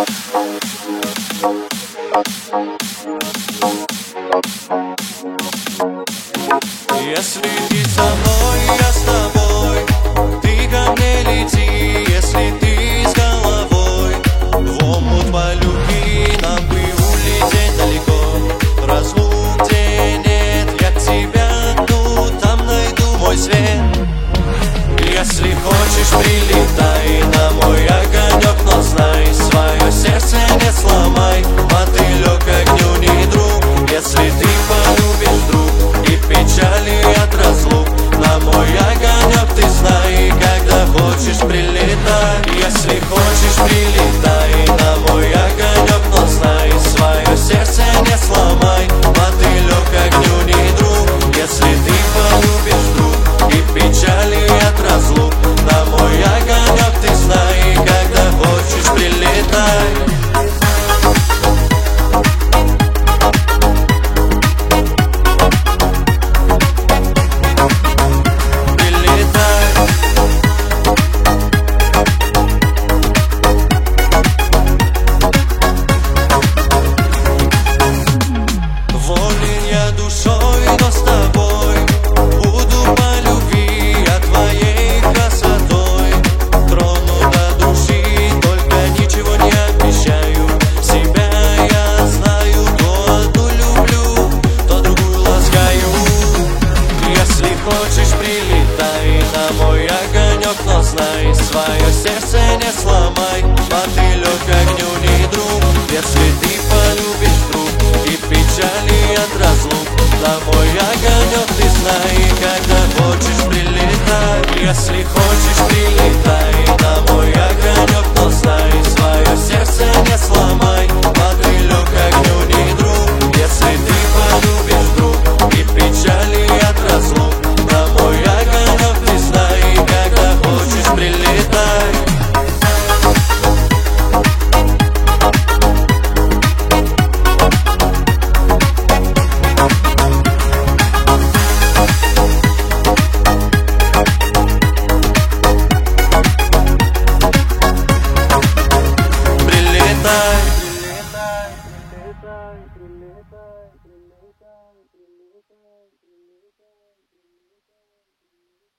Если ты со мной, я с тобой. Ты ко мне лети, если ты с головой. В омут по любви нам бы улететь далеко. Разлук, где нет, я к тебе иду, там найду мой свет. Если хочешь, прилетай на мой огонек, но знай, свое сердце не сломай. Мотылек огню не друг, если ты полюбишь друг и печали от разлук. На мой огонек ты знай, когда хочешь, прилетай. Если хочешь, прилетай на мой огонек, но знай, свое сердце не сломай. Мотылек огню не друг, если ты полюбишь друг и печали от разлук. На мой огонек ты знай, когда хочешь, прилетай. Душой, но с тобой буду по любви, а твоей красотой трону до души, только ничего не обещаю. Себя я знаю, то одну люблю, то другую ласкаю. Если хочешь, прилетай на мой огонек, но знай, свое сердце не сломай. Мотылек огню не друг, если ты полюбишь друг и печали от разлук. На мой огонек ты знай, когда хочешь, прилетай. Если хочешь, прилетай на мой огонек, но знай, свое сердце не сломай. Мотылек огню не друг, если ты полюбишь друг и печали от разлук. На мой огонек ты знай, когда хочешь, прилетай. Прилетай, прилетай, прилетай, прилетай.